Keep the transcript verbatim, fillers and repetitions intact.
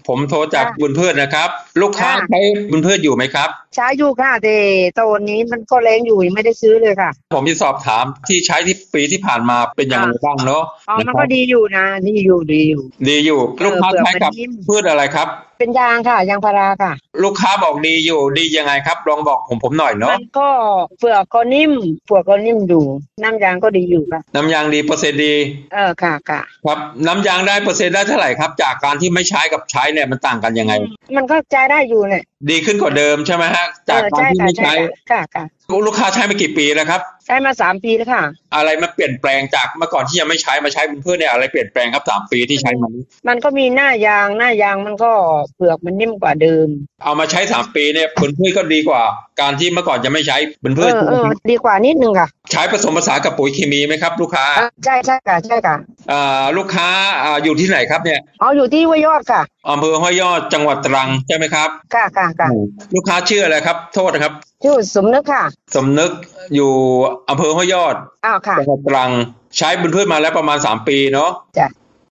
ผมโทรจากค่ะบุญพืชนะครับลูกค้าค่ะใช้บุญพืชอยู่ไหมครับใช้อยู่ค่ะแต่ตอนนี้มันก็แรงอยู่ยังไม่ได้ซื้อเลยค่ะผมจะสอบถามที่ใช้ที่ปีที่ผ่านมาเป็นอย่างอ่าไรบ้างเนาะอ๋อนะครับมันก็ดีอยู่นะดีอยู่ดีอยู่ดีอยู่เอลูกค้าอเปลือกใช้กับมันนิ่มพืชอะไรครับเป็นยางค่ะยางพาราค่ะลูกค้าบอกดีอยู่ดียังไงครับลองบอกผมผมหน่อยมัเนาะนก็เปลือกก็นิ่มเปลือกก็นิ่มอยู่น้ำยางก็ดีอยู่ค่ะน้ำยางดีเปอร์เซ็นต์ดีเออค่ะค่ะครับน้ำยางได้เปอร์เซ็นต์ได้เท่าไหร่ครับจากการที่ไม่ใช้กับใช้เนี่ยมันต่างกันยังไงอืมมันก็ใจได้อยู่เนี่ยดีขึ้นกว่าเดิมใช่ไหมฮะเออจากการใช่ค่ะใช่ที่ไม่ใช้ค่ะค่ะค่ะลูกค้าใช้มากี่ปีแล้วครับใช้มาสามปีแล้วค่ะอะไรมาเปลี่ยนแปลงจากเมื่อก่อนที่ยังไม่ใช้มาใช้เป็นเพื่อนเนี่ยอะไรเปลี่ยนแปลงครับสามปีที่มันใช้มานี้มันก็มีหน้ายางหน้ายางมันก็เปลือกมันนิ่มกว่าเดิมเอามาใช้สามปีเนี่ยผลพืชก็ดีกว่าการที่เมื่อก่อนจะไม่ใช้เป็นเอพืชอเออดีกว่านิดนึงค่ะใช้ผสมผสานกับปุ๋ยเคมีไหมครับลูกค้าเออใช่ใช่ค่ะใช่ค่ะอ่าลูกค้าอ่าอยู่ที่ไหนครับเนี่ยเอาอยู่ที่ห้วยยอดค่ะอำเภอห้วยยอดจังหวัดตรังใช่ไหมครับค่ะค่ะค่ะลูกค้าชื่ออะไรครับโทษนะครับชื่อสมนึกค่ะสมนึกอยู่อำเภอห้วยยอดอ้าวค่ะจังหวัดตรังใช้เป็นพืชมาแล้วประมาณสามปีเนาะจ้ะ